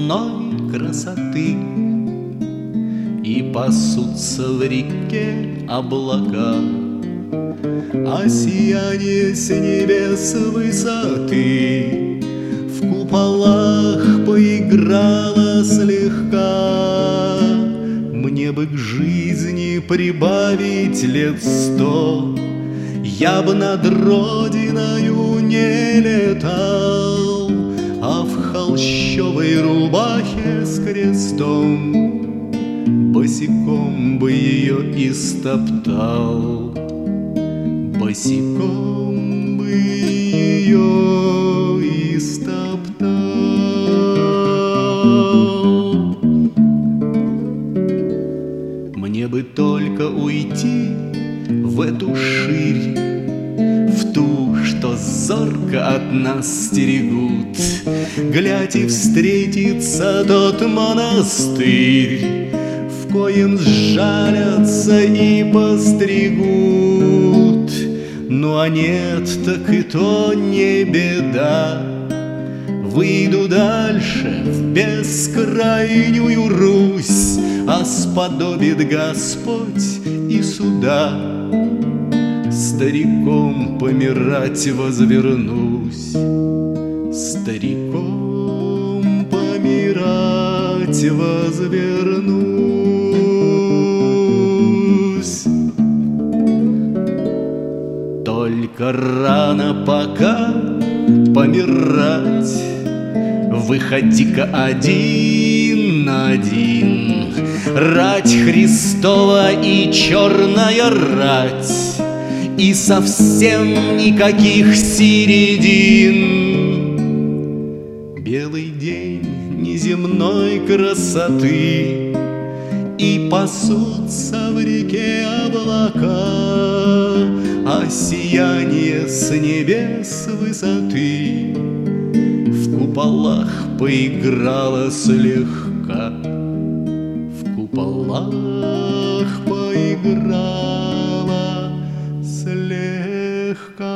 неземной красоты. И пасутся в реке облака, а сияние с небес высоты в куполах поиграло слегка. Мне бы к жизни прибавить лет 100, я б над родиною не летал, а в холщовой рубахе с крестом босиком бы ее истоптал, босиком бы ее истоптал. Мне бы только уйти в эту ширь, в ту, что зорко от нас стерегут, глядь, и встретится тот монастырь, в коем сжалятся и постригут. Ну а нет, так и то не беда, выйду дальше в бескрайнюю Русь, а сподобит Господь и суда, стариком помирать возвернусь, стариком помирать возвернусь. Только рано пока помирать, выходи-ка один на один, рать Христова и черная рать, и совсем никаких середин. Белый день неземной красоты, и пасутся в реке облака, а сияние с небес высоты в куполах поиграло слегка, в куполах поиграло слегка.